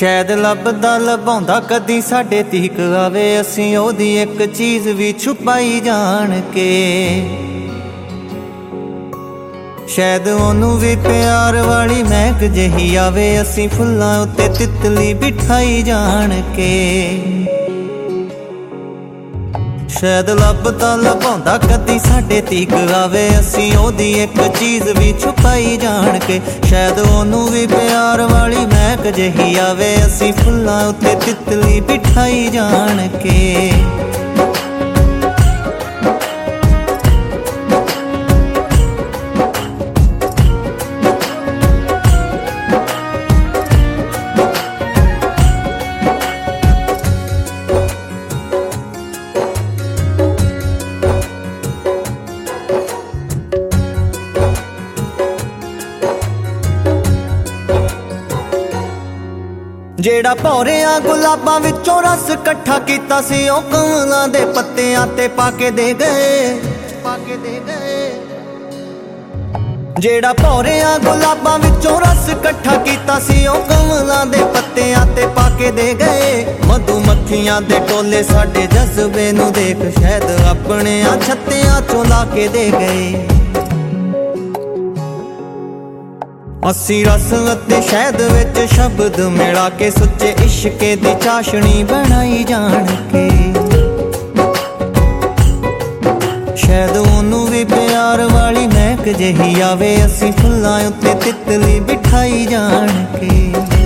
शायद लभदा लभाउंदा कदी साडे तीक आवे, असीं ओदी एक चीज़ भी छुपाई जान के। शायद ओनू भी प्यार वाली महक जही आवे, असीं फुल्लां उत्ते तितली बिठाई जान के। शायद लभदा लभाउंदा कदी साडे तीक आवे, असीं ओदी एक चीज़ भी छुपाई जान के। शायद ओनू भी प्यार वाली महक जही आवे, असीं फुल्लां उत्ते तितली बिठाई जान के। जेड़ा भौरिया गुलाबां विचों रस कट्ठा कीता सी, ओ कमलां दे पत्तियां ते पाके दे गए। जेड़ा भौरिया गुलाबां विचों रस कट्ठा कीता सी, ओ कमलां दे पत्तियां ते पाके दे गए। मधुमक्खियां दे टोले साडे जज्बे नूं देख, शायद अपने छत्तियां चों ला के दे गए। असी रस अते शहद विच शब्द मिला के, सुच्चे इश्के दी चाशनी बनाई जान के। शायद ओनू भी प्यार वाली महक जही आवे, असी फुल्लां उत्ते तितली बिठाई जान के।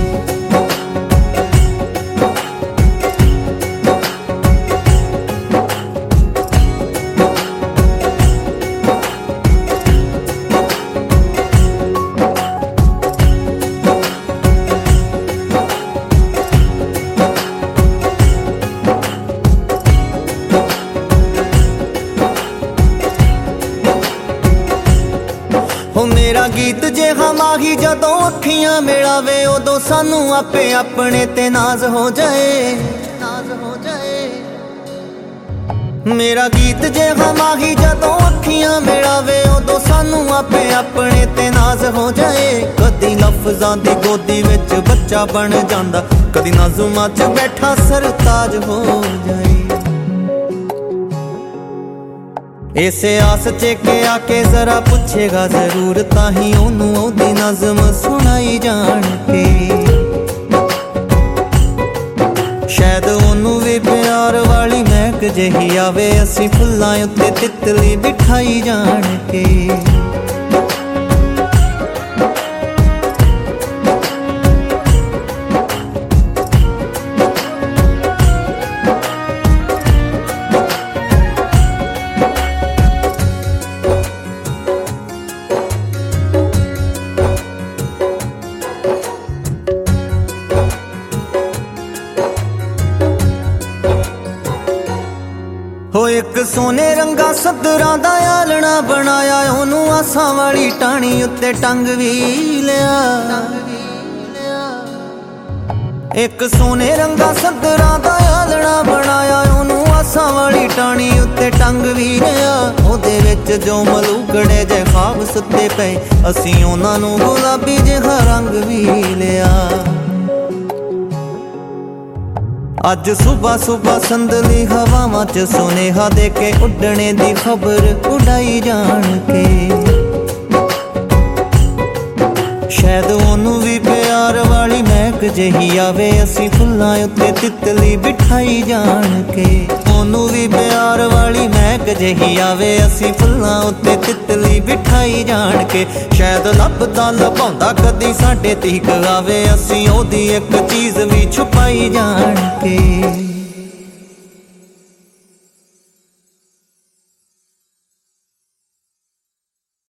हो मेरा गीत जे माही जदों अखियां मिलावे, उदों सानू आपे अपने ते नाज हो जाए। मेरा गीत जे माही जदों अखियां मिलावे, उदों सानू आपे अपने ते नाज हो जाए। कदी लफ्जां दी गोदी विच बच्चा बन जांदा, कदी नाज़ुमां च बैठा सरताज हो जाए। इसे आस च के आके जरा पूछेगा जरूर, ताही ओनू ओदी नज़म सुनाई जान के। शायद ओनू भी प्यार वाली महक जही आवे, असीं फुल्लां उत्ते तितली बिठाई जान के। हो एक सोने रंगा सदरां दा आलना बनाया, ओनू आसां वाली टाणी उत्ते टंग भी लिया। एक सोने रंगा सदरां दा आलना बनाया, ओनू आसां वाली टाणी उत्ते टंग भी लिया। ओदे विच जो मलूकड़े जे ख्वाब सुते पे, असीं ओनां नूं गुलाबी जिहा रंग भी लिया। अज सुबह सुबह संदली हवावां च सुनेहा दे के, उड्डणे दी खबर उड़ाई जान के। शायद ओनू भी प्यार वाली महक जही आवे, असीं फुल्लां उत्ते तितली बिठाई जान के। ओनू भी प्यार वाली महक जही आवे, असीं फुल्लां उत्ते तितली बिठाई जान के। शायद लभदा लभाउंदा कदी साडे तीक आवे, असीं ओदी एक चीज़ भी छुपाई जान के।